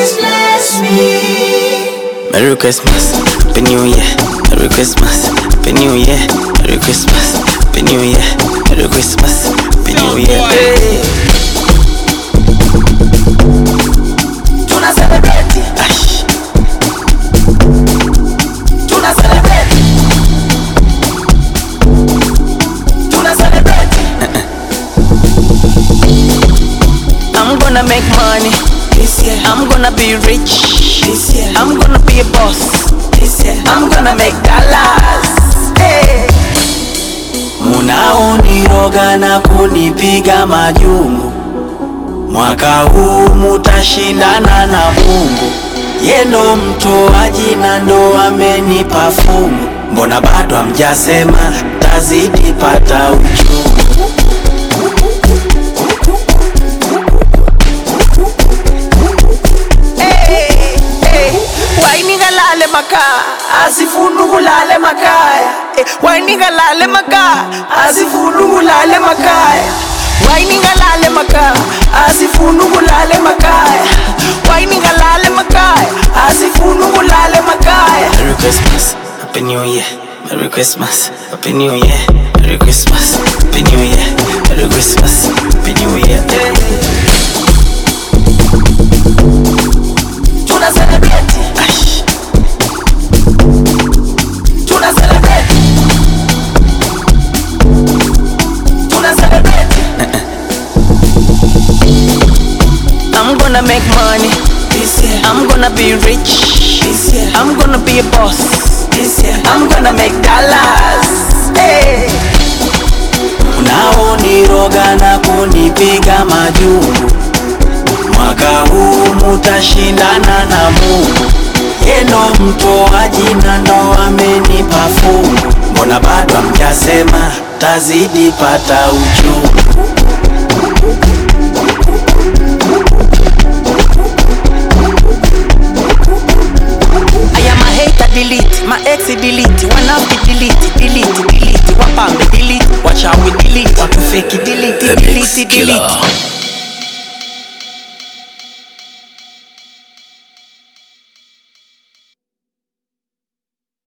please bless me. Merry Christmas, Happy New Year. Merry Christmas, Happy New Year. Merry Christmas, Happy New Year. Merry Christmas, Happy New Year. Hey. Tuna celebrate. Ash. Tuna celebrate. Tuna celebrate. I'm gonna make money This year, I'm gonna be rich this year, I'm gonna be a boss this year, I'm gonna make dollars. Hey. Munaoniroga na kunipiga majungu, mwaka huu mutashindana na Mungu. Yendo mtoaji na ndo amenipa fungu, mbona bado hamjasema tazidi pata uchungu. Wainingalale maka asifunu kulale makaya. Wainingalale maka asifunu kulale makaya. Wainingalale maka asifunu kulale makaya. Wainingalale makaya asifunu kulale makaya. Merry Christmas, Happy New Year. Merry Christmas, Happy New Year. Merry Christmas, Happy New Year. Merry Christmas, Happy New Year. tuna celebrate. Ash. Tuna celebrate. Tuna celebrate. I'm gonna make money This year, I'm gonna be rich this year, I'm gonna be a boss this year, I'm gonna make dollars. Hey. Unaoniroga na kunipiga majungu, mwaka huu mutashindana na Mungu. Yendo mtoaji na ndo amenipa fungu, mbona bado hamjasema tazidi pata uchungu. I am a hater, delete. My ex delete. One of the delete. Wapambe delete. Watch out with delete. Watu fake delete.